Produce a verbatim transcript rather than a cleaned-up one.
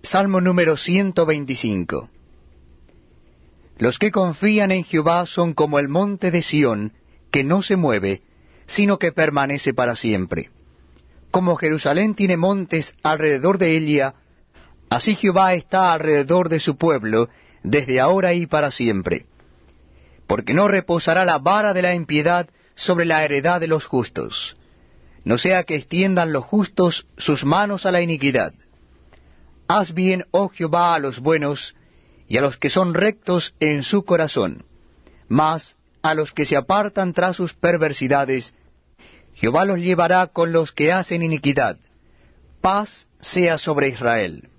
Salmo número ciento veinticinco. Los que confían en Jehová son como el monte de Sión, que no se mueve, sino que permanece para siempre. Como Jerusalén tiene montes alrededor de ella, así Jehová está alrededor de su pueblo, desde ahora y para siempre. Porque no reposará la vara de la impiedad sobre la heredad de los justos, no sea que extiendan los justos sus manos a la iniquidad. Haz bien, oh Jehová, a los buenos, y a los que son rectos en su corazón, mas a los que se apartan tras sus perversidades, Jehová los llevará con los que hacen iniquidad. Paz sea sobre Israel.